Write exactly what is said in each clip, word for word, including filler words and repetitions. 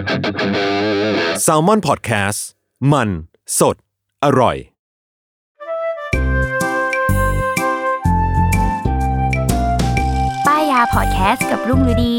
Salmon Podcast มันสดอร่อยป้ายยาพอดแคสต์กับรุ่งฤดี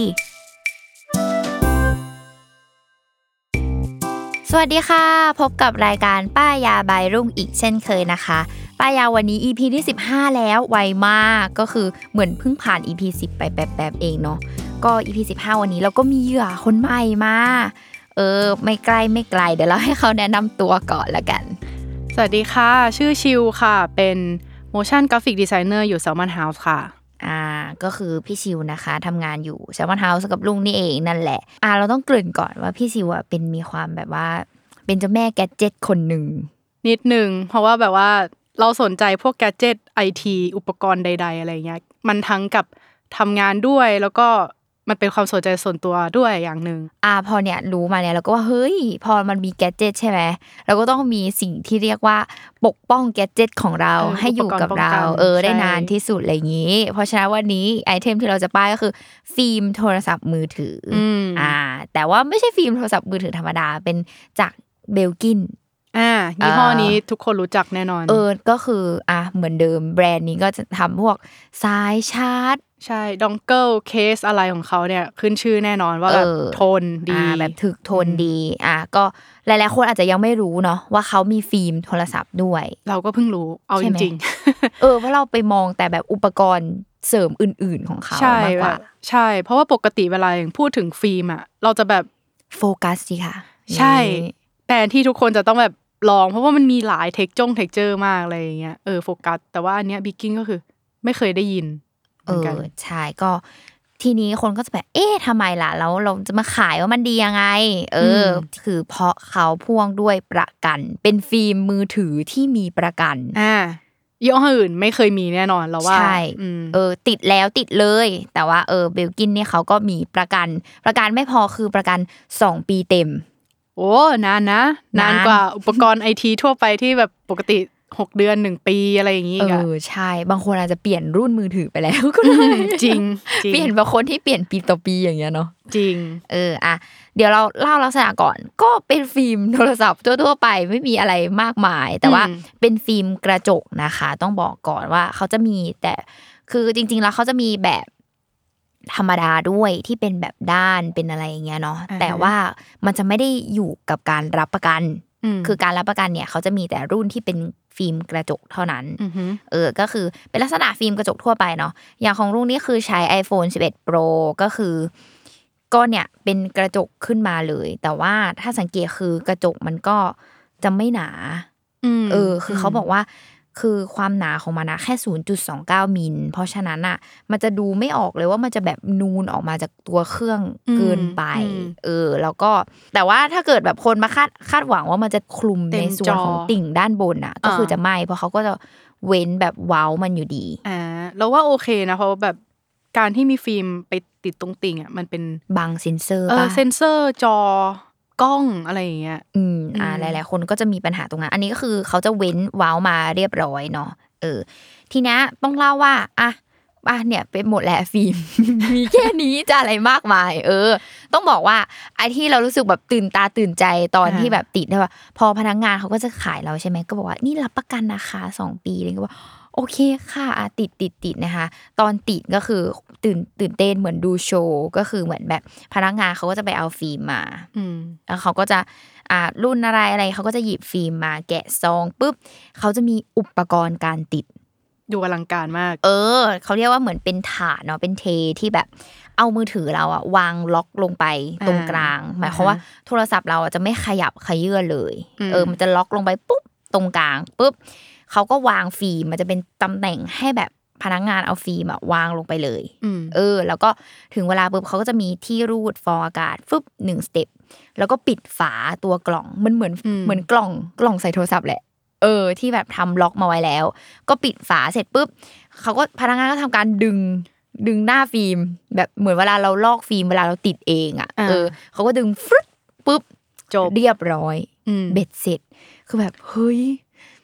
สวัสดีค่ะพบกับรายการป้ายาบายรุ่งอีกเช่นเคยนะคะป้ายาวันนี้ อี พี ที่สิบห้าแล้วไวมากก็คือเหมือนเพิ่งผ่าน อี พี สิบไปแป๊บๆเองเนาะก็ อี พี สิบห้าวันนี้เราก็มีเหยื่อคนใหม่มาเออไม่ใกล้ไม่ไกลเดี๋ยวเราให้เขาแนะนำตัวก่อนละกันสวัสดีค่ะชื่อชิวค่ะเป็น motion graphic designer อยู่ Salmon House ค่ะอ่าก็คือพี่ชิวนะคะทำงานอยู่ Salmon House กับลุงนี่เองนั่นแหละอ่าเราต้องเกริ่นก่อนว่าพี่ชิวอ่ะเป็นมีความแบบว่าเป็นเจ้าแม่แกดเจ็ตคนหนึ่งนิดนึงเพราะว่าแบบว่าเราสนใจพวกแกดเจ็ต ไอ ที อุปกรณ์ใดๆอะไรเงี้ยมันทั้งกับทำงานด้วยแล้วก็มันเป็นความสนใจส่วนตัวด้วยอย่างนึงอ่าพอเนี่ยรู้มาเนี่ยเราก็ว่าเฮ้ยพอมันมีแกดเจ็ตใช่ไหมเราก็ต้องมีสิ่งที่เรียกว่าปกป้องแกดเจ็ตของเราให้อยู่กับเราเออได้นานที่สุดอะไรอย่างนี้เพราะฉะนั้นวันนี้ไอเทมที่เราจะป้ายก็คือฟิล์มโทรศัพท์มือถืออ่าแต่ว่าไม่ใช่ฟิล์มโทรศัพท์มือถือธรรมดาเป็นจากเบลกินอ่ายี่ห้อนี้ทุกคนรู้จักแน่นอนเออก็คืออ่ะเหมือนเดิมแบรนด์นี้ก็จะทำพวกสายชาร์จใช่ดองเกิลเคสอะไรของเขาเนี่ยขึ้นชื่อแน่นอนว่าแบบทนดีแบบถึกทนดีอ่ะก็หลายๆคนอาจจะยังไม่รู้เนาะว่าเขามีฟิล์มโทรศัพท์ด้วยเราก็เพิ่งรู้เอาจริงๆเออเพราะเราไปมองแต่แบบอุปกรณ์เสริมอื่นๆของเขามากกว่าใช่เพราะว่าปกติเวลาอย่างพูดถึงฟิล์มอ่ะเราจะแบบโฟกัสสิค่ะใช่แต่ที่ทุกคนจะต้องแบบลองเพราะว่ามันมีหลายเทคจ้งเทคเจอร์มากอะไรอย่างเงี้ยเออโฟกัสแต่ว่าอันเนี้ยบิ๊กกิ้งก็คือไม่เคยได้ยินเออใช่ก็ทีนี้คนก็จะแบบเอ๊ะทำไมล่ะแล้วเราจะมาขายว่ามันดียังไงเออคือเพราะเขาพ่วงด้วยประกันเป็นฟิล์มมือถือที่มีประกันอ่ายี่ห้ออื่นไม่เคยมีแน่นอนเราว่าใช่เออติดแล้วติดเลยแต่ว่าเออเบลกินเนี่ยเขาก็มีประกันประกันไม่พอคือประกันสองปีเต็มโอ้นานนะนานกว่าอุปกรณ์ ไอ ที ทั่วไปที่แบบปกติหกเดือนหนึ่งปีอะไรอย่างงี้อ่ะเออใช่บางคนอาจจะเปลี่ยนรุ่นมือถือไปแล้วก็ได้จริงเปลี่ยนบางคนที่เปลี่ยนปีต่อปีอย่างเงี้ยเนาะจริงเอออ่ะเดี๋ยวเราเล่าลักษณะก่อนก็เป็นฟิล์มโทรศัพท์ทั่วๆไปไม่มีอะไรมากมายแต่ว่าเป็นฟิล์มกระจกนะคะต้องบอกก่อนว่าเขาจะมีแต่คือจริงๆแล้วเขาจะมีแบบธรรมดาด้วยที่เป็นแบบด้านเป็นอะไรอย่างเงี้ยเนาะแต่ว่ามันจะไม่ได้อยู่กับการรับประกันคือการรับประกันเนี่ยเขาจะมีแต่รุ่นที่เป็นฟิล์มกระจกเท่านั้นเออก็คือเป็นลักษณะฟิล์มกระจกทั่วไปเนาะอย่างของรุ่นนี้คือใช้ iPhone สิบเอ็ด Pro ก็คือก็เนี่ยเป็นกระจกขึ้นมาเลยแต่ว่าถ้าสังเกตคือกระจกมันก็จะไม่หนาเออคือเขาบอกว่าคือความหนาของมันนะแค่ ศูนย์จุดสองเก้า มิลเพราะฉะนั้นอ่ะมันจะดูไม่ออกเลยว่ามันจะแบบนูนออกมาจากตัวเครื่องเกินไปเออแล้วก็แต่ว่าถ้าเกิดแบบคนมาคาดคาดหวังว่ามันจะคลุมในส่วนของติ่งด้านบนอ่ะก็คือจะไม่เพราะเขาก็จะเว้นแบบเว้ามันอยู่ดีอ่าเราว่าโอเคนะเพราะแบบการที่มีฟิล์มไปติดตรงติ่งอ่ะมันเป็นบังเซนเซอร์ป่ะเออเซนเซอร์จอกล้องอะไรอย่างเงี้ยอืมอ่าหลายๆคนก็จะมีปัญหาตรงนั้นอันนี้ก็คือเขาจะเว้นว้าวมาเรียบร้อยเนาะเออทีนี้ต้องเล่าว่าอ่ะอ่ะเนี่ยเป็นหมดแหละฟิล์ม มีแค่นี้จะอะไรมากมายเออต้องบอกว่าไอ้ที่เรารู้สึกแบบตื่นตาตื่นใจตอนที่แบบติดได้ว่าพอพนักงานเขาก็จะขายเราใช่ไหมก็บอกว่านี่รับประกันนะคะสองปีเลยก็ว่าโอเคค่ะอ่ะติดติดติดนะคะตอนติดก็คือตื่นตื่นเต้นเหมือนดูโชว์ก็คือเหมือนแบบพนักงานเขาก็จะไปเอาฟิล์มมาแล้วเขาก็จะอ่ารุ่นอะไรอะไรเขาก็จะหยิบฟิล์มมาแกะซองปุ๊บเขาจะมีอุปกรณ์การติดดูอลังการมากเออเขาเรียกว่าเหมือนเป็นถาดเนาะเป็นเทที่แบบเอามือถือเราอะวางล็อกลงไปตรงกลางหมายความว่าโทรศัพท์เราจะไม่ขยับขยื่นเลยเออมันจะล็อกลงไปปุ๊บตรงกลางปุ๊บเขาก็วางฟิล์มมันจะเป็นตำแหน่งให้แบบพนักงานเอาฟิล์มอะวางลงไปเลยเออแล้วก็ถึงเวลาปุ๊บเขาก็จะมีที่รูดฟองอากาศฟึบหนึ่งสเต็ปแล้วก็ปิดฝาตัวกล่องมันเหมือนเหมือนกล่องกล่องใส่โทรศัพท์แหละเออที่แบบทำล็อกมาไว้แล้วก็ปิดฝาเสร็จปุ๊บเขาก็พนักงานก็ทำการดึงดึงหน้าฟิล์มแบบเหมือนเวลาเราลอกฟิล์มเวลาเราติดเองอ่ะเออเขาก็ดึงฟึ๊บปุ๊บจบเรียบร้อยเบ็ดเสร็จคือแบบเฮ้ย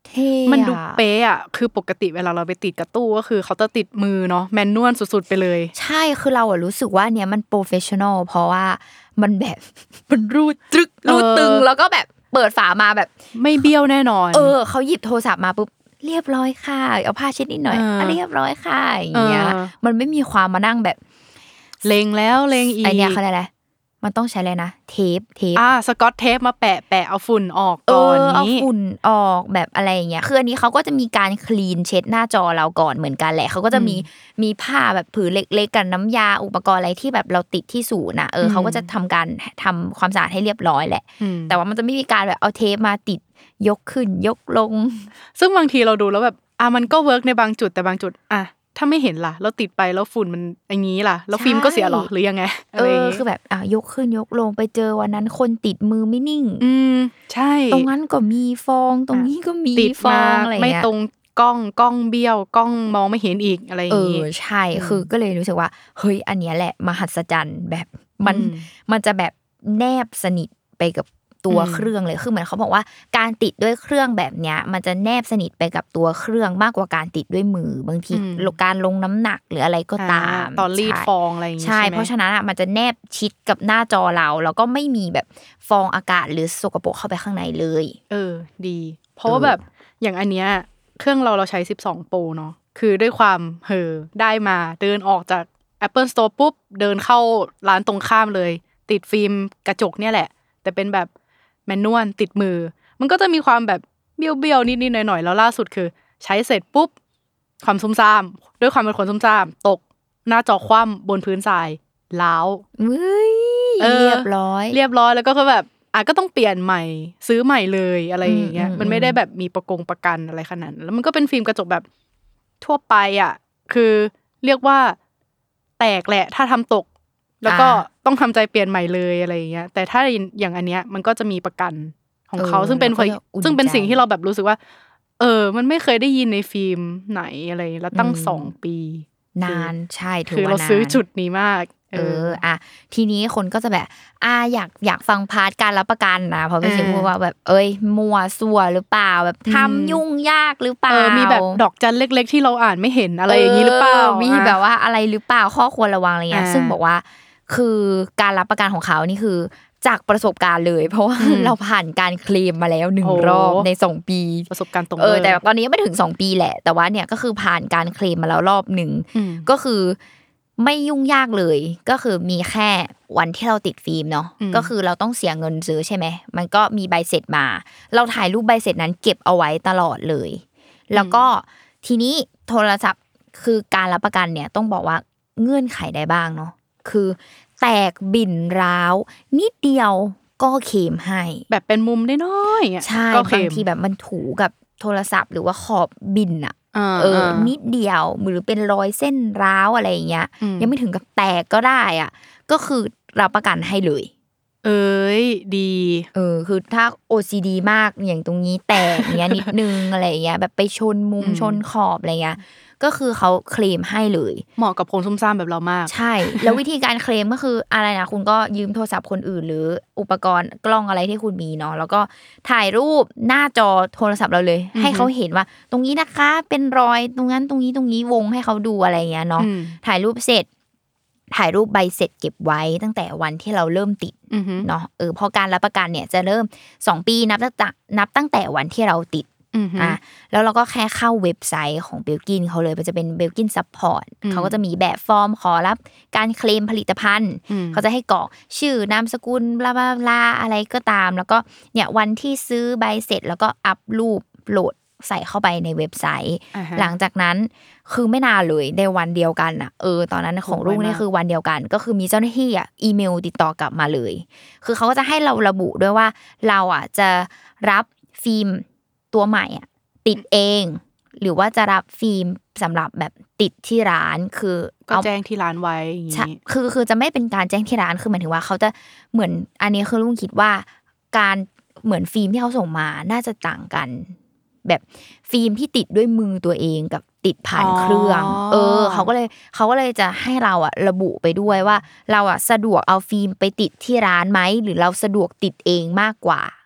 มันดูเป๊ะอ่ะคือปกติเวลาเราไปติดกับตู้ก็คือเขาจะติดมือเนาะแมนนวลสุดๆไปเลยใช่คือเราอะรู้สึกว่าเนี้ยมันโปรเฟสชั่นอลเพราะว่ามันแบบมันรูดตรึกรูดตึงแล้วก็แบบเปิดฝามาแบบไม่เบี้ยวแน่นอนเออเขาหยิบโทรศัพท์มาปุ๊บเรียบร้อยค่ะเอาผ้าเช็ดนิดหน่อยเรียบร้อยค่ะอย่างเงี้ยมันไม่มีความมานั่งแบบเลงแล้วเลงอีกไอเนี้ยเขาเรียกอะไรมันต้องใช้อะไรนะเทปเทปอ่าสกอตเทปมาแปะแปะเอาฝุ่นออกก่อนนี้เอาฝุ่นออกแบบอะไรอย่างเงี้ยคืออันนี้เขาก็จะมีการคลีนเช็ดหน้าจอเราก่อนเหมือนกันแหละเขาก็จะมีมีผ้าแบบผืนเล็กๆกันน้ำยาอุปกรณ์อะไรที่แบบเราติดที่ศูนย์นะเออเขาก็จะทำการทำความสะอาดให้เรียบร้อยแหละแต่ว่ามันจะไม่มีการแบบเอาเทปมาติดยกขึ้นยกลงซึ่งบางทีเราดูแล้วแบบอ่ะมันก็เวิร์กในบางจุดแต่บางจุดอ่ะถ้าไม่เห็นล่ะแล้วติดไปแล้วฝุ่นมันอย่างงี้ล่ะแล้วฟิล์มก็เสียหรอหรือยังไงเออคือแบบอ่ะยกขึ้นยกลงไปเจอวันนั้นคนติดมือไม่นิ่งอืมใช่ตรงนั้นก็มีฟองตรงนี้ก็มีฟองอะไรเงี้ยไม่ตรงกล้องกล้องเบี้ยวกล้องมองไม่เห็นอีกอะไรอย่างงี้เออใช่คือก็เลยรู้สึกว่าเฮ้ยอันเนี้ยแหละมหัศจรรย์แบบมันมันจะแบบแนบสนิทไปกับตัวเครื่องเลยคือเหมือนเขาบอกว่าการติดด้วยเครื่องแบบเนี้ยมันจะแนบสนิทไปกับตัวเครื่องมากกว่าการติดด้วยมือบางทีการลงน้ำหนักหรืออะไรก็ตามตอนรีดฟองอะไรอย่างงี้ใช่เพราะฉะนั้นอ่ะมันจะแนบชิดกับหน้าจอเราแล้วก็ไม่มีแบบฟองอากาศหรือสกปรกเข้าไปข้างในเลยเออดีเพราะว่าแบบอย่างอันเนี้ยเครื่องเราเราใช้สิบสอง Pro เนาะคือด้วยความเห่อได้มาเดินออกจาก Apple Store ปุ๊บเดินเข้าร้านตรงข้ามเลยติดฟิล์มกระจกเนี่ยแหละแต่เป็นแบบแมนนวลติดมือมันก็จะมีความแบบเบี้ยวๆนิดๆหน่อยๆแล้วล่าสุดคือใช้เสร็จปุ๊บความซุ่มซ่ามด้วยความเป็นคนซุ่มซ่ามตกหน้าจอคว่ำบนพื้นทรายล้าวเฮ้ยเรียบร้อยเรียบร้อยแล้วก็คือแบบอ่ะก็ต้องเปลี่ยนใหม่ซื้อใหม่เลยอะไรอย่างเงี้ยมันไม่ได้แบบมีประกงประกันอะไรขนาดนั้นแล้วมันก็เป็นฟิล์มกระจกแบบทั่วไปอ่ะคือเรียกว่าแตกแหละถ้าทำตกแล้วก็ต้องทำใจเปลี่ยนใหม่เลยอะไรอย่างเงี้ยแต่ถ้าอย่างอันเนี้ยมันก็จะมีประกันของเขาซึ่งเป็นซึ่งเป็นสิ่งที่เราแบบรู้สึกว่าเออมันไม่เคยได้ยินในฟิล์มไหนอะไรแล้วตั้งสองปีนานใช่ถือว่านานคือเราซื้อจุดนี้มากเอออ่ะทีนี้คนก็จะแบบอ่ะอยากอยากฟังพาร์ทการรับประกันนะเพราะพี่ชิพูดว่าแบบเอ้ยมัวซั่วหรือเปล่าแบบทำยุ่งยากหรือเปล่ามีแบบดอกจันเล็กๆที่เราอ่านไม่เห็นอะไรอย่างนี้หรือเปล่ามีแบบว่าอะไรหรือเปล่าข้อควรระวังอะไรเงี้ยซึ่งบอกว่าคือการรับประกันของเขานี่คือจากประสบการณ์เลยเพราะว่าเราผ่านการเคลมมาแล้วหนึ่งรอบในสองปีประสบการณ์ตรงเออแต่ตอนนี้ไม่ถึงสองปีแหละแต่ว่าเนี่ยก็คือผ่านการเคลมมาแล้วรอบนึงก็คือไม่ยุ่งยากเลยก็คือมีแค่วันที่เราติดฟิล์มเนาะก็คือเราต้องเสียเงินซื้อใช่ไหมมันก็มีใบเสร็จมาเราถ่ายรูปใบเสร็จนั้นเก็บเอาไว้ตลอดเลยแล้วก็ทีนี้โทรศัพท์คือการรับประกันเนี่ยต้องบอกว่าเงื่อนไขใดบ้างเนาะคือแตกบิ่นร้าวนิดเดียวก็เคลมให้แบบเป็นมุมได้น้อยอ่ะใช่บางทีแบบมันถูกับโทรศัพท์หรือว่าขอบบิ่นอ่ะเออนิดเดียวหรือเป็นรอยเส้นร้าวอะไรอย่างเงี้ยยังไม่ถึงกับแตกก็ได้อ่ะก็คือรับประกันให้เลยเอ้ยดีเออคือถ้า โอ ซี ดี มากอย่างตรงนี้แตกเงี้ยนิดนึงอะไรอย่างเงี้ยแบบไปชนมุมชนขอบอะไรเงี้ยก็คือเขาเคลมให้เลยเหมาะกับคนซุ่มซ่ามแบบเรามากใช่แล้ววิธีการเคลมก็คืออะไรนะคุณก็ยืมโทรศัพท์คนอื่นหรืออุปกรณ์กล้องอะไรที่คุณมีเนาะแล้วก็ถ่ายรูปหน้าจอโทรศัพท์เราเลยให้เขาเห็นว่าตรงนี้นะคะเป็นรอยตรงนั้นตรงนี้ตรงนี้วงให้เขาดูอะไรเงี้ยเนาะถ่ายรูปเสร็จถ่ายรูปใบเสร็จเก็บไว้ตั้งแต่วันที่เราเริ่มติดเนาะเออพอการรับประกันเนี่ยจะเริ่มสองปีนับตั้งแต่นับตั้งแต่วันที่เราติดอ่ะแล้วเราก็แค่เข้าเว็บไซต์ของเบลกินเขาเลยมันจะเป็นเบลกินซัพพอร์ตเขาก็จะมีแบบฟอร์มขอรับการเคลมผลิตภัณฑ์เขาจะให้กรอกชื่อนามสกุลบลาบลาบลาอะไรก็ตามแล้วก็เนี่ยวันที่ซื้อใบเสร็จแล้วก็อัพรูปโหลดใส่เข้าไปในเว็บไซต์ uh-huh. หลังจากนั้นคือไม่นานเลยในวันเดียวกันอ่ะเออตอนนั้นของรุ่งนี่คือวันเดียวกันก็คือมีเจ้าหน้าที่อ่ะอีเมลติดต่อกลับมาเลยคือเขาก็จะให้เราระบุด้วยว่าเราอ่ะจะรับฟิล์มตัวใหม่อ่ะติดเองหรือว่าจะรับฟิล์มสำหรับแบบติดที่ร้านคือก็แจ้งที่ร้านไว้อย่างงี้คือคือจะไม่เป็นการแจ้งที่ร้านคือหมายถึงว่าเขาจะเหมือนอันนี้คือรุ่งคิดว่าการเหมือนฟิล์มที่เขาส่งมาน่าจะต่างกันแบบฟิล์มที่ติดด้วยมือตัวเองกับติดผ่านเครื่องเออเขาก็เลยเขาก็เลยจะให้เราอะระบุไปด้วยว่าเราอะสะดวกเอาฟิล์มไปติดที่ร้านไหมหรือเราสะดวกติดเองมากกว่า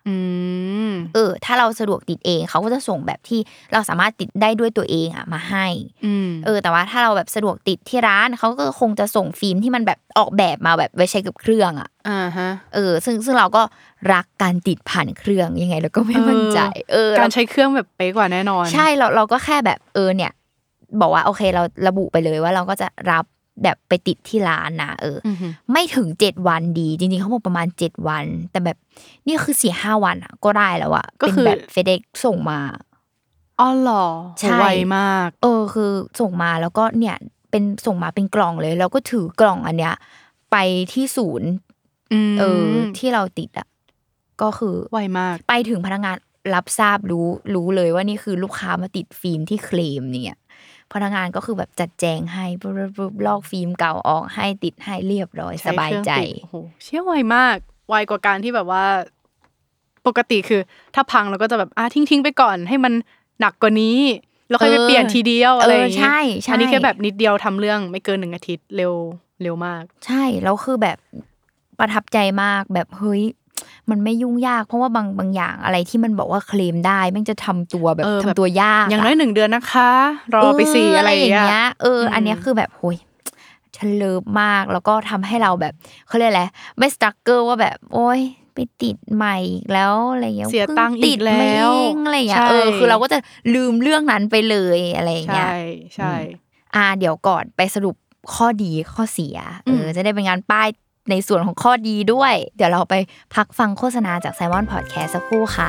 อืมเออถ้าเราสะดวกติดเองเขาก็จะส่งแบบที่เราสามารถติดได้ด้วยตัวเองอ่ะมาให้เออแต่ว่าถ้าเราแบบสะดวกติดที่ร้านเขาก็คงจะส่งฟิล์มที่มันแบบออกแบบมาแบบไว้ใช้กับเครื่องอ่ะอ่าฮะเออซึ่งซึ่งเราก็รักการติดผ่านเครื่องยังไงเราก็ไม่มั่นใจเออการใช้เครื่องแบบเป๊ะกว่าแน่นอนใช่เราเราก็แค่แบบเออเนี่ยบอกว่าโอเคเราระบุไปเลยว่าเราก็จะรับแบบไปติดที่ร้านนะเออไม่ถึงเจ็ดวันดีจริงๆเขาบอกประมาณเจ็ดวันแต่แบบนี่คือ สี่ห้า วันอ่ะก็ได้แล้วอ่ะเป็นแบบ FedEx ส่งมาอ๋อเหรอไวมากเออคือส่งมาแล้วก็เนี่ยเป็นส่งมาเป็นกล่องเลยแล้วก็ถือกล่องอันเนี้ยไปที่ศูนย์เออที่เราติดอ่ะก็คือไวมากไปถึงพนักงานรับทราบรู้รู้เลยว่านี่คือลูกค้ามาติดฟิล์มที่เคลมเนี่ยพนักงานก็คือแบบจัดแจงให้ปุ๊บๆลอกฟิล์มเก่าออกให้ติดให้เรียบร้อยสบายใจโอ้โหเชี่ยไวมากไวกว่าการที่แบบว่าปกติคือถ้าพังเราก็จะแบบอ่ะทิ้งๆไปก่อนให้มันหนักกว่านี้แล้วค่อยไปเปลี่ยนทีเดียวอะไรอย่างเงี้ยอันนี้แค่แบบนิดเดียวทำเรื่องไม่เกินหนึ่งอาทิตย์เร็วเร็วมากใช่แล้วคือแบบประทับใจมากแบบเฮ้ยมันไม่ยุ่งยากเพราะว่าบางบางอย่างอะไรที่มันบอกว่าเคลมได้แม่งจะทำตัวแบบทำตัวยากอย่างน้อยหนึ่งเดือนนะคะรอไปสี่อะไรอย่างเงี้ยเอออันนี้คือแบบโหยฉันเลิฟมากแล้วก็ทำให้เราแบบเขาเรียกอะไรไม่สตรั๊กเกิลว่าแบบโอ๊ยไปติดใหม่อีกแล้วอะไรเงี้ยเสียตังค์อีกแล้วอะไรเงี้ยเออคือเราก็จะลืมเรื่องนั้นไปเลยอะไรเงี้ยใช่ใช่อ่าเดี๋ยวก่อนไปสรุปข้อดีข้อเสียเออจะได้เป็นงานป้ายในส่วนของข้อดีด้วยเดี๋ยวเราไปพักฟังโฆษณาจาก Simon Podcast สักครู่ค่ะ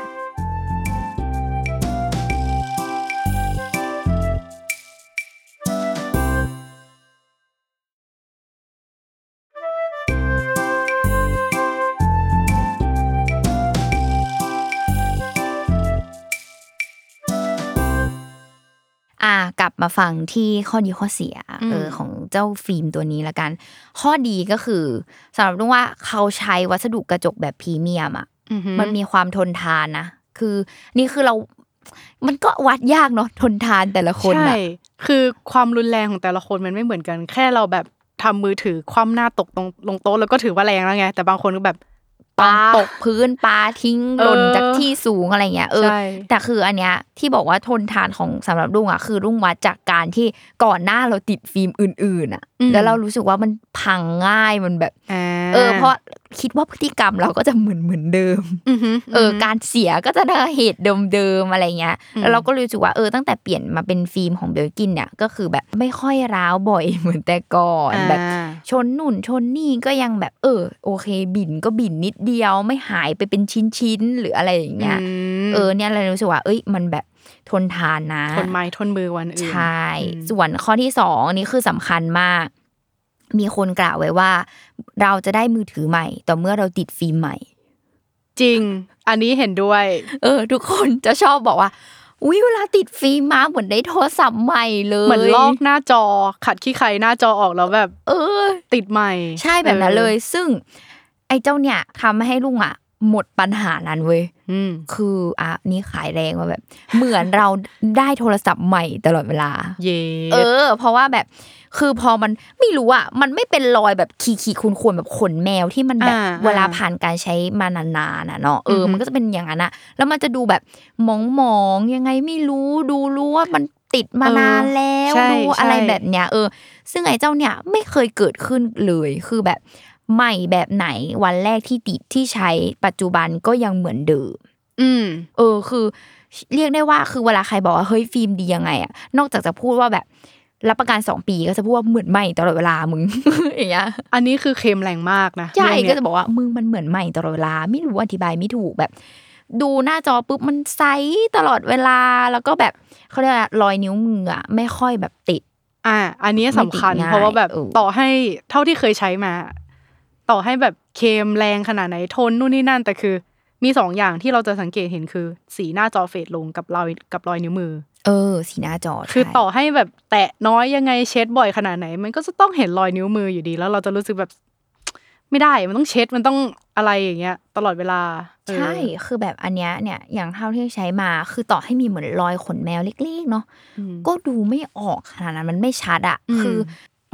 อ่ากลับมาฟังที่ข้อดีข้อเสียเออของเจ้าฟิล์มตัวนี้ละกันข้อดีก็คือสำหรับลุงว่าเขาใช้วัสดุกระจกแบบพรีเมียมอ่ะมันมีความทนทานนะคือนี่คือเรามันก็วัดยากเนาะทนทานแต่ละคนอ่ะใช่คือความรุนแรงของแต่ละคนมันไม่เหมือนกันแค่เราแบบทำมือถือคว่ำหน้าตกตรงลงโต๊ะแล้วก็ถือว่าแรงแล้วไงแต่บางคนก็แบบปาตกพื้นปาทิ้งหล่นจากที่สูงอะไรเงี้ยเออแต่คืออันเนี้ยที่บอกว่าทนทานของสำหรับรุ่งอ่ะคือรุ่งวัดจากการที่ก่อนหน้าเราติดฟิล์มอื่นๆอ่ะแล้วเรารู้สึกว่ามันพังง่ายมันแบบเออเพราะคิดว่าพฤติกรรมเราก็จะเหมือนเหมือนเดิมเออการเสียก็จะได้เหตุเดิมๆอะไรเงี้ยแล้วเราก็รู้สึกว่าเออตั้งแต่เปลี่ยนมาเป็นฟิล์มของเบลกินเนี่ยก็คือแบบไม่ค่อยร้าวบ่อยเหมือนแต่ก่อนแบบชนนุ่นชนนี่ก็ยังแบบเออโอเคบิ่นก็บิ่นนิดเดียวไม่หายไปเป็นชิ้นๆหรืออะไรอย่างเงี้ยเออเนี่ยเรารู้สึกว่าเอ้ยมันแบบทนทานนะทนไม้ทนมือวันอื่นใช่ส่วนข้อที่สองอันนี้คือสำคัญมากมีคนกล่าวไว้ว่าเราจะได้มือถือใหม่ต่อเมื่อเราติดฟิล์มใหม่จริงอันนี้เห็นด้วยเออทุกคนจะชอบบอกว่าอุ๊ยเวลาติดฟิล์มมาเหมือนได้โทรศัพท์ใหม่เลยเหมือนลอกหน้าจอขัดขี้ไขหน้าจอออกแล้วแบบเออติดใหม่ใช่แบบนั้นเลยซึ่งไอ้เจ้าเนี่ยทำให้ลุงอ่ะหมดปัญหานั้นเว้ยคืออ่ะนี่ขายแรงว่าแบบเหมือนเราได้โทรศัพท์ใหม่ตลอดเวลาเย่เออเพราะว่าแบบคือพอมันไม่รู้อ่ะมันไม่เป็นรอยแบบขีๆคุนๆแบบขนแมวที่มันแบบเวลาผ่านการใช้มานานๆน่ะเนาะเออมันก็จะเป็นอย่างนั้นอ่ะแล้วมันจะดูแบบมองๆยังไงไม่รู้ดูรู้ว่ามันติดมานานแล้วดูอะไรแบบเนี้ยเออซึ่งไอ้เจ้าเนี่ยไม่เคยเกิดขึ้นเลยคือแบบใหม่แบบไหนวันแรกที่ติดที่ใช้ปัจจุบันก็ยังเหมือนเดิมอืมเออคือเรียกได้ว่าคือเวลาใครบอกว่าเฮ้ยฟิล์มดียังไงอ่ะนอกจากจะพูดว่าแบบรับประกันสองปีก็จะพูดว่าเหมือนใหม่ตลอดเวลามึงอย่างเงี้ยอันนี้คือเคลมแรงมากนะใช่ก็จะบอกว่ามึงมันเหมือนใหม่ตลอดเวลาไม่รู้อธิบายไม่ถูกแบบดูหน้าจอปุ๊บมันใสตลอดเวลาแล้วก็แบบเขาเรียกรอยนิ้วมืออ่ะไม่ค่อยแบบติดอ่าอันนี้สำคัญเพราะว่าแบบต่อให้เท่าที่เคยใช้มาต่อให้แบบเคมแรงขนาดไหนทนนู่นนี่นั่นแต่คือมีสองอย่างที่เราจะสังเกตเห็นคือสีหน้าจอเฟดลงกับรอยกับรอยนิ้วมือเออสีหน้าจอคือต่อให้แบบแตะน้อยยังไงเช็ดบ่อยขนาดไหนมันก็จะต้องเห็นรอยนิ้วมืออยู่ดีแล้วเราจะรู้สึกแบบไม่ได้มันต้องเช็ดมันต้องอะไรอย่างเงี้ยตลอดเวลาใช่คือแบบอันเนี้ยเนี่ยอย่างเท่าที่ใช้มาคือต่อให้มีเหมือนรอยขนแมวเล็กๆเนาะก็ดูไม่ออกขนาดนั้นมันไม่ชัดอ่ะคือ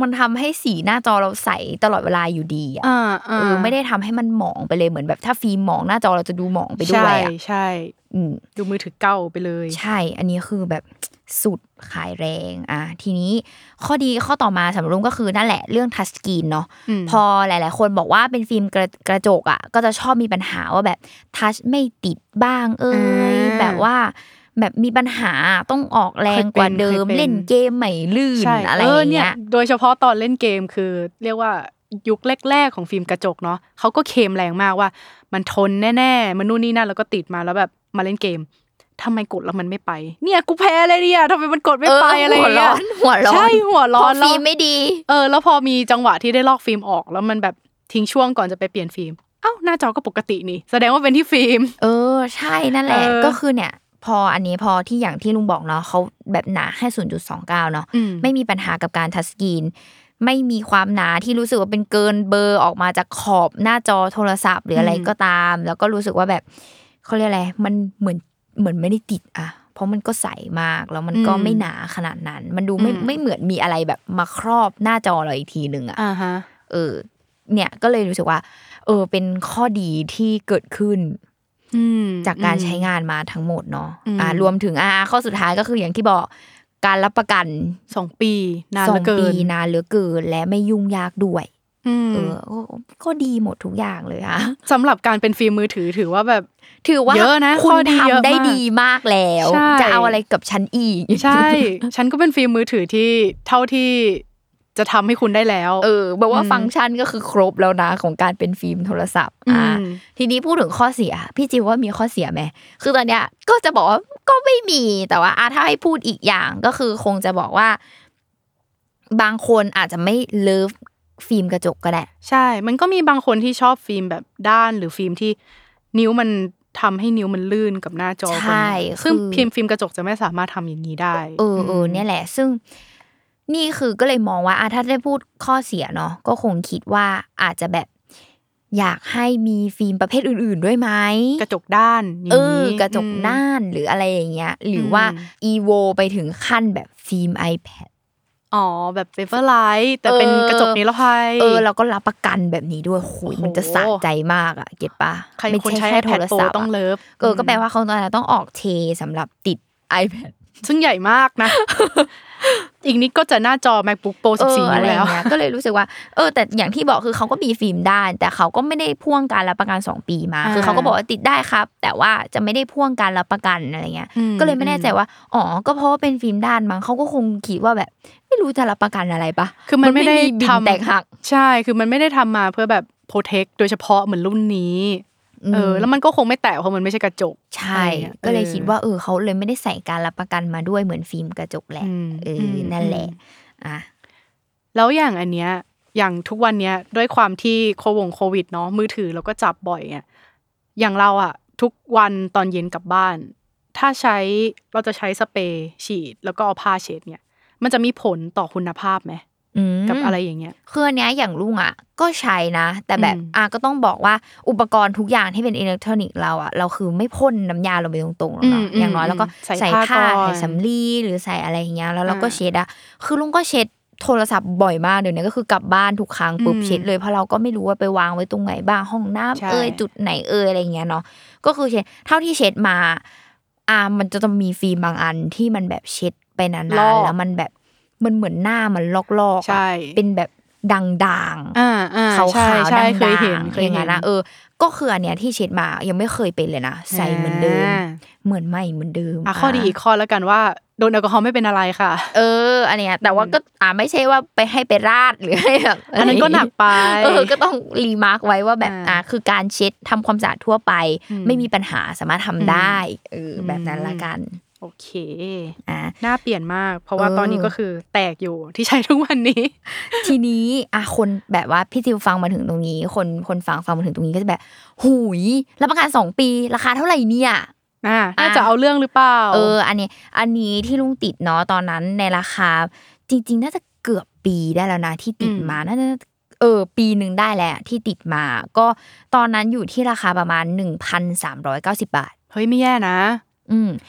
มันทำให้สีหน้าจอเราใสตลอดเวลาอยู่ดีอ่ะเออไม่ได้ทำให้มันหมองไปเลยเหมือนแบบถ้าฟิล์มหมองหน้าจอเราจะดูหมองไปด้วยอ่ะใช่อืมดูมือถือเก่าไปเลยใช่อันนี้คือแบบสุดขายแรงอ่ะทีนี้ข้อดีข้อต่อมาสำหรับลุงก็คือนั่นแหละเรื่องทัชสกรีนเนาะพอหลายๆคนบอกว่าเป็นฟิล์มกระจกอ่ะก็จะชอบมีปัญหาว่าแบบทัชไม่ติดบ้างเอ้ยแบบว่าแบบมีปัญหาต้องออกแรงกว่าเดิมเล่นเกมไม่ลื่นอะไรอย่างเงี้ยโดยเฉพาะตอนเล่นเกมคือเรียกว่ายุคแรกๆของฟิล์มกระจกเนาะเขาก็เคลมแรงมากว่ามันทนแน่ๆมันนู่นนี่นั่นแล้วก็ติดมาแล้วแบบมาเล่นเกมทำไมกดแล้วมันไม่ไปเนี่ยกูแพ้เลยเนี่ยทำไมมันกดไม่ไปอะไรอย่างเงี้ยหัวร้อนใช่หัวร้อนฟิล์มไม่ดีเออแล้วพอมีจังหวะที่ได้ลอกฟิล์มออกแล้วมันแบบทิ้งช่วงก่อนจะไปเปลี่ยนฟิล์มเอ้าหน้าจอก็ปกตินี่แสดงว่าเป็นที่ฟิล์มเออใช่นั่นแหละก็คือเนี่ยพออันนี้พอที่อย่างที่ลุงบอกเนาะเขาแบบหนาแค่ ศูนย์จุดสองเก้า เนาะไม่มีปัญหากับการทัชสกรีนไม่มีความหนาที่รู้สึกว่าเป็นเกินเบอร์ออกมาจากขอบหน้าจอโทรศัพท์หรืออะไรก็ตามแล้วก็รู้สึกว่าแบบเขาเรียกอะไรมันเหมือนเหมือนไม่ได้ติดอะเพราะมันก็ใสมากแล้วมันก็ไม่หนาขนาดนั้นมันดูไม่ไม่เหมือนมีอะไรแบบมาครอบหน้าจอเราอีกทีนึงอะเออเนี่ยก็เลยรู้สึกว่าเออเป็นข้อดีที่เกิดขึ้นจากการใช้งานมาทั้งหมดเนาะอ่ารวมถึงอ่าข้อสุดท้ายก็คืออย่างที่บอกการรับประกันสองปีนานเหลือเกินสองปีนานเหลือเกินและไม่ยุ่งยากด้วยเออก็ดีหมดทุกอย่างเลยค่ะสำหรับการเป็นฟิล์มมือถือถือว่าแบบถือว่าเยอะนะคุณทำได้ดีมากแล้วจะเอาอะไรกับฉันอีกใช่ฉันก็เป็นฟิล์มมือถือที่เท่าที่จะทำให้คุณได้แล้วเออบอกว่าฟังก์ชันก็คือครบแล้วนะของการเป็นฟิล์มโทรศัพท์อ่าทีนี้พูดถึงข้อเสียพี่จิวว่ามีข้อเสียไหมคือตอนเนี้ยก็จะบอกว่าก็ไม่มีแต่ว่าอ่ะถ้าให้พูดอีกอย่างก็คือคงจะบอกว่าบางคนอาจจะไม่เลิฟฟิล์มกระจกก็ได้ใช่มันก็มีบางคนที่ชอบฟิล์มแบบด้านหรือฟิล์มที่นิ้วมันทำให้นิ้วมันลื่นกับหน้าจอใช่ซึ่งฟิล์มฟิล์มกระจกจะไม่สามารถทำอย่างนี้ได้เออเออเนี่ยแหละซึ่งนี่คือก็เลยมองว่าอ่ะถ้าได้พูดข้อเสียเนาะก็คงคิดว่าอาจจะแบบอยากให้มีฟิล์มประเภทอื่นๆด้วยไหมกระจกด้านเออกระจกด้านหรืออะไรอย่างเงี้ยหรือว่าอีโวไปถึงขั้นแบบฟิล์ม iPad อ๋อแบบเปเปอร์ไลท์แต่เป็นกระจกนิรภัยเออเราก็รับประกันแบบนี้ด้วยโหยมันจะสะใจมากอ่ะเก็ทป่ะไม่ใช่แค่โทรศัพท์ต้องเลิฟเออก็แปลว่าเขาตอนนั้นต้องออกเทสำหรับติด iPad ซึ่งใหญ่มากนะอีกนิดก็จะหน้าจอ MacBook Pro สิบสี่นิ้วแล้วก็เลยรู้สึกว่าเออแต่อย่างที่บอกคือเขาก็มีฟิล์มด้านแต่เขาก็ไม่ได้พ่วงการรับประกันสองปีมาคือเขาก็บอกว่าติดได้ครับแต่ว่าจะไม่ได้พ่วงการรับประกันอะไรเงี้ยก็เลยไม่แน่ใจว่าอ๋อก็เพราะว่าเป็นฟิล์มด้านมั้งเขาก็คงคิดว่าแบบไม่รู้จะรับประกันอะไรปะคือมันไม่ได้ทำแตกหักใช่คือมันไม่ได้ทำมาเพื่อแบบโปรเทคโดยเฉพาะเหมือนรุ่นนี้เออแล้วมันก็คงไม่แตกเพราะมันไม่ใช่กระจกใช่ก็เลยคิดว่าเออเขาเลยไม่ได้ใส่การรับประกันมาด้วยเหมือนฟิล์มกระจกแหละเออนั่นแหละอ่ะแล้วอย่างอันเนี้ยอย่างทุกวันเนี้ยด้วยความที่โควงโควิดเนาะมือถือเราก็จับบ่อยอ่ะอย่างเราอ่ะทุกวันตอนเย็นกลับบ้านถ้าใช้เราจะใช้สเปรย์ฉีดแล้วก็เอาผ้าเช็ดเนี่ยมันจะมีผลต่อคุณภาพไหมกับอะไรอย่างเงี้ยคืออันเนี้ยอย่างลุงอ่ะก็ใช้นะแต่แบบอ่ะก็ต้องบอกว่าอุปกรณ์ทุกอย่างที่เป็นอิเล็กทรอนิกส์เราอ่ะเราคือไม่พ่นน้ำยาลงไปตรงๆหรอกเนาะอย่างน้อยแล้วก็ใส่ผ้าใส่สำลีหรือใส่อะไรอย่างเงี้ยแล้วเราก็เช็ดอ่ะคือลุงก็เช็ดโทรศัพท์บ่อยมากเดี๋ยวนี้ก็คือกลับบ้านทุกครั้งปุ๊บเช็ดเลยเพราะเราก็ไม่รู้ว่าไปวางไว้ตรงไหนบ้างห้องน้ำเอ่ยจุดไหนเอ่ยอะไรเงี้ยเนาะก็คือเช็ดเท่าที่เช็ดมาอ่ะมันจะต้องมีฟิล์มบางอันที่มันแบบเช็ดไปนานๆแล้วมันแบบมันเหมือนหน้ามันลอกๆอ่ะเป็นแบบด่างๆขาวๆด่างๆเคยเห็นเคยเห็นนะเออก็คืออันเนี้ยที่เช็ดมายังไม่เคยเป็นเลยนะใสเหมือนเดิมเหมือนใหม่เหมือนเดิมอ่ะข้อดีอีกข้อแล้วกันว่าโดนแอลกอฮอล์ไม่เป็นอะไรค่ะเอออันเนี้ยแต่ว่าก็อ่ะไม่ใช่ว่าไปให้ไปราดหรือให้แบบอันนั้นก็หนักไปเออก็ต้องรีมาร์คไว้ว่าแบบอ่ะคือการเช็ดทำความสะอาดทั่วไปไม่มีปัญหาสามารถทำได้เออแบบนั้นละกันโอเคอ่ะน่าเปลี่ยนมากเพราะว่าตอนนี้ก็คือแตกอยู่ที่ใช้ทุกวันนี้ทีนี้อ่ะคนแบบว่าพี่จิวฟังมาถึงตรงนี้คนคนฟังฟังมาถึงตรงนี้ก็จะแบบหูยรับประกันสองปีราคาเท่าไหร่เนี่ยอ่าน่าจะเอาเรื่องหรือเปล่าเอออันนี้อันนี้ที่ลุงติดเนาะตอนนั้นในราคาจริงๆน่าจะเกือบปีได้แล้วนะที่ติดมาน่าจะเออปีนึงได้แหละที่ติดมาก็ตอนนั้นอยู่ที่ราคาประมาณ หนึ่งพันสามร้อยเก้าสิบ บาทเฮ้ยไม่แย่นะอืม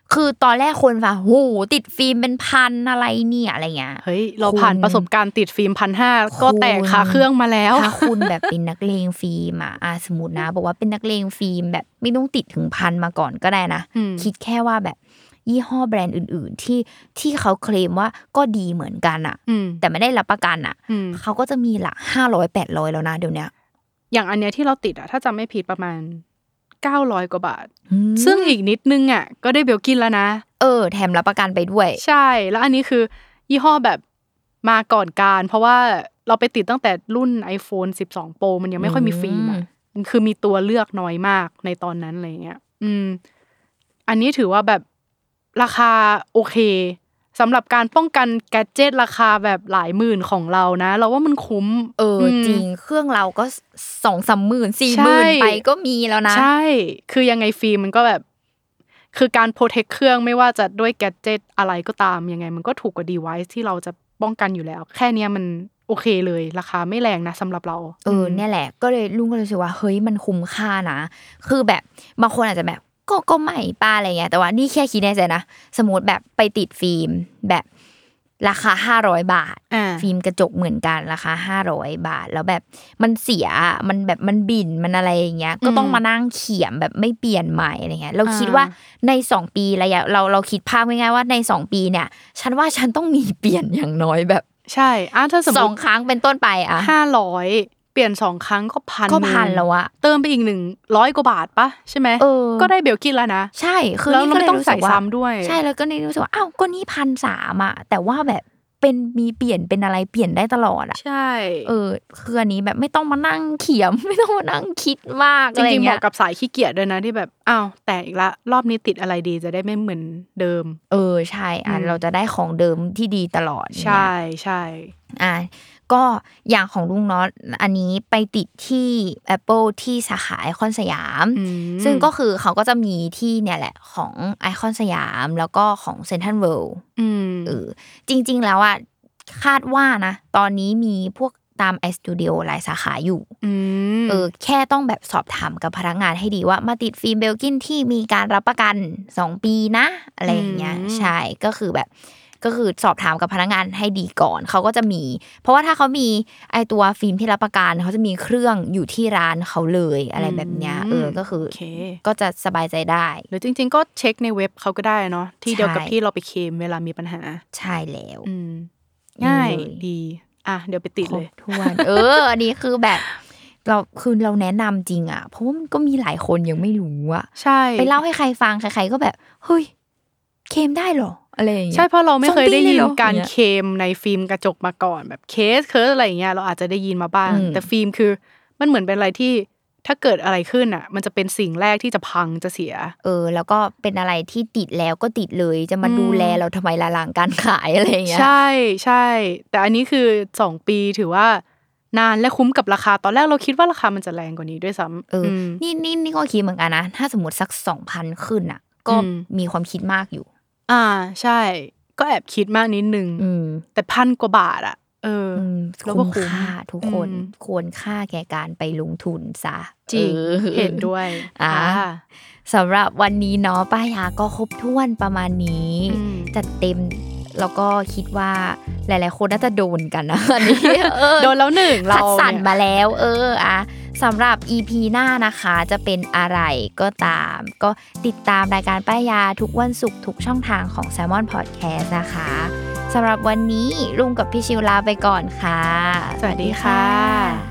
คือตอนแรกคนฟังโหติดฟิล์มเป็นพันอะไรเนี่ยอะไรเงี้ยเฮ้ยเราผ่านประสบการณ์ติดฟิล์ม หนึ่งพันห้าร้อย ก็แตกคาเครื่องมาแล้วถ้าคุณแบบเป็นนักเลงฟิล์มอ่ะอ่ะสมมุตินะบอกว่าเป็นนักเลงฟิล์มแบบไม่ต้องติดถึงพันมาก่อนก็ได้นะคิดแค่ว่าแบบยี่ห้อแบรนด์อื่นๆที่ที่เขาเคลมว่าก็ดีเหมือนกันอ่ะแต่ไม่ได้รับประกันอ่ะเขาก็จะมีหลักห้าร้อย แปดร้อยแล้วนะเดี๋ยวนี้อย่างอันเนี้ยที่เราติดอ่ะถ้าจำไม่ผิดประมาณเก้าร้อยกว่าบาทซึ่งอีกนิดนึงอ่ะก็ได้เบลกินแล้วนะเออแถมรับประกันไปด้วยใช่แล้วอันนี้คือยี่ห้อแบบมาก่อนการเพราะว่าเราไปติดตั้งแต่รุ่น iPhone สิบสอง Pro มันยังไม่ค่อยมีฟิล์มอ่ะคือมีตัวเลือกน้อยมากในตอนนั้นอะไรเงี้ยอืมอันนี้ถือว่าแบบราคาโอเคสำหรับการป้องกันแกดเจ็ตราคาแบบหลายหมื่นของเรานะเราว่ามันคุ้มเออจริงเครื่องเราก็ สองถึงสามหมื่น สี่หมื่น ไปก็มีแล้วนะใช่คือยังไงฟิล์มมันก็แบบคือการโปรเทคเครื่องไม่ว่าจะด้วยแกดเจ็ตอะไรก็ตามยังไงมันก็ถูกกว่า device ที่เราจะป้องกันอยู่แล้วแค่นี้มันโอเคเลยราคาไม่แรงนะสำหรับเราเออเนี่ยแหละก็เลยลุงก็เลยรู้สึกว่าเฮ้ยมันคุ้มค่านะคือแบบบางคนอาจจะแบบก็ก็ไม่ป้าอะไรเงี้ยแต่ว่านี่แค่คิดในใจนะสมมติแบบไปติดฟิล์มแบบราคาห้าร้อยบาทฟิล์มกระจกเหมือนกันราคาห้าร้อยบาทแล้วแบบมันเสียมันแบบมันบิ่นมันอะไรอย่างเงี้ยก็ต้องมานั่งเขียมแบบไม่เปลี่ยนใหม่อะไรเงี้ยเราคิดว่าในสองปีระยะเราเราคิดภาพง่ายๆว่าในสองปีเนี่ยฉันว่าฉันต้องมีเปลี่ยนอย่างน้อยแบบใช่อ่ะถ้าสมมุติสองครั้งเป็นต้นไปอ่ะห้าร้อยเปลี่ยนสองครั้งก็พันก็พันแล้วอะเติมไปอีกหนึ่งร้อยกว่าบาทปะใช่ไหมก็ได้เบลกินแล้วนะใช่คือนี่ก็ไม่ต้องใส่ซ้ำด้วยใช่แล้วก็นี่รู้สึกว่าอ้าวก็นี่พันสามอะแต่ว่าแบบเป็นมีเปลี่ยนเป็นอะไรเปลี่ยนได้ตลอดอะใช่เออคืออันนี้แบบไม่ต้องมานั่งเขียมไม่ต้องมานั่งคิดมากอะไรเงี้ยจริงๆเหมาะกับสายขี้เกียจด้วยนะที่แบบอ้าวแต่อีกละรอบนี้ติดอะไรดีจะได้ไม่เหมือนเดิมเออใช่อ่ะเราจะได้ของเดิมที่ดีตลอดใช่ใช่อ่ะก็อย่างของลุงเนาะอันนี้ไปติดที่ Apple ที่สาขาไอคอนสยามซึ่งก็คือเขาก็จะมีที่เนี่ยแหละของไอคอนสยามแล้วก็ของเซ็นทรัลเวิลด์เออจริงๆแล้วอ่ะคาดว่านะตอนนี้มีพวกตามไอสตูดิโอหลายสาขาอยู่เออแค่ต้องแบบสอบถามกับพนักงานให้ดีว่ามาติดฟิล์มเบลกินที่มีการรับประกันสองปีนะอะไรอย่างเงี้ยใช่ก็คือแบบก็คือสอบถามกับพนักงานให้ดีก่อนเขาก็จะมีเพราะว่าถ้าเขามีไอตัวฟิล์มที่รับประกันเขาจะมีเครื่องอยู่ที่ร้านเขาเลยอะไรแบบเนี้ยเออก็คือก็จะสบายใจได้หรือจริงๆก็เช็คในเว็บเขาก็ได้เนาะที่เดียวกับที่เราไปเคลมเวลามีปัญหาใช่แล้วง่ายดีอ่ะเดี๋ยวไปติดเลยทวนเอออันนี้คือแบบเราคือเราแนะนำจริงอ่ะเพราะว่ามันก็มีหลายคนยังไม่รู้อ่ะใช่ไปเล่าให้ใครฟังใครๆก็แบบเฮ้ยเคลมได้หรออะไรอย่างเงี้ยใช่เพราะเราไม่เคยได้ยินการเคลมในฟิล์มกระจกมาก่อนแบบเคสเคิร์สอะไรอย่างเงี้ยเราอาจจะได้ยินมาบ้างแต่ฟิล์มคือมันเหมือนเป็นอะไรที่ถ้าเกิดอะไรขึ้นอ่ะมันจะเป็นสิ่งแรกที่จะพังจะเสียเออแล้วก็เป็นอะไรที่ติดแล้วก็ติดเลยจะมาดูแลเราทำไมละหลังการขายอะไรอย่างเงี้ยใช่ใช่แต่อันนี้คือสองปีถือว่านานและคุ้มกับราคาตอนแรกเราคิดว่าราคามันจะแรงกว่านี้ด้วยซ้ำเออนี่นี่นี่ก็คิดเหมือนกันนะถ้าสมมติสัก สองพัน ขึ้นอ่ะก็มีความคิดมากอยู่อ่าใช่ก็แอบคิดมากนิดนึงแต่พันกว่าบาทอ่ะเออแล้วก็คุ้มค่าทุกคนควรค่าแก่การไปลงทุนซะจริงเห็นด้วยอ่าสำหรับวันนี้เนาะป้ายาก็ครบถ้วนประมาณนี้จัดเต็มแล้วก็คิดว่าหลายๆคนน่าจะโดนกันนะอันนี้โดนแล้วหนึ่งเราสั่นมาแล้วเอออ่ะสำหรับ อี พี หน้านะคะจะเป็นอะไรก็ตามก็ติดตามรายการป้ายาทุกวันศุกร์ทุกช่องทางของ Salmon Podcast นะคะสำหรับวันนี้ลุงกับพี่ชิวลาไปก่อนค่ะสวัสดีค่ะ